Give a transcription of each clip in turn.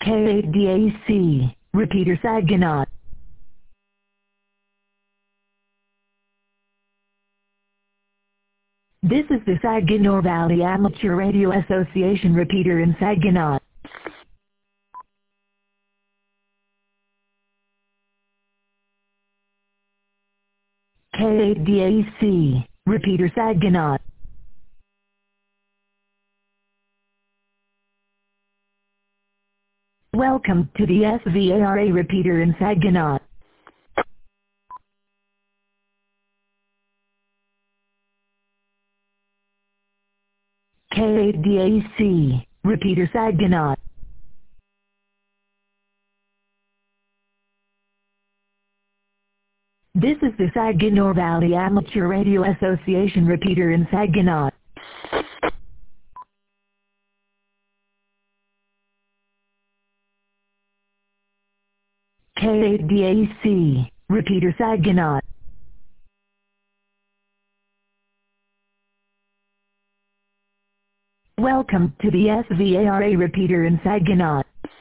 KADAC, repeater Saginaw. This is the Saginaw Valley Amateur Radio Association repeater in Saginaw. KADAC, repeater Saginaw. Welcome to the SVARA repeater in Saginaw. KADAC, repeater Saginaw. This is the Saginaw Valley Amateur Radio Association repeater in Saginaw. KADAC, repeater Saginaw. Welcome to the SVARA repeater in Saginaw.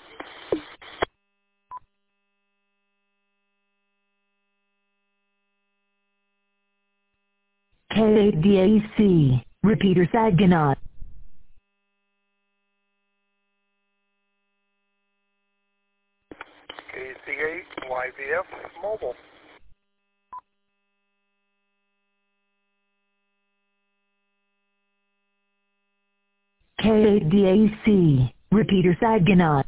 KADAC, repeater Saginaw. KC8 YVF Mobile. KADAC, repeater Saginaw.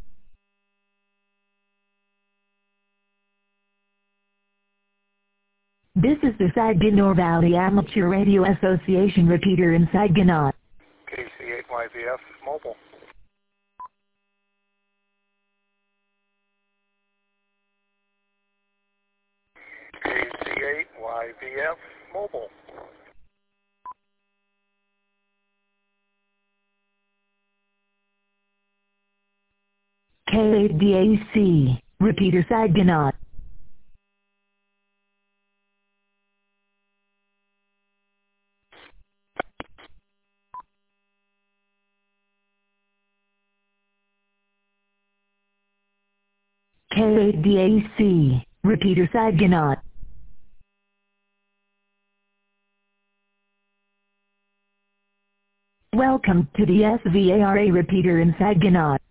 This is the Saginaw Valley Amateur Radio Association repeater in Saginaw. KC8 YVF Mobile. KC8 YVF Mobile. KADAC, repeater Saginaw. KADAC, repeater Saginaw. Welcome to the SVARA repeater in Saginaw.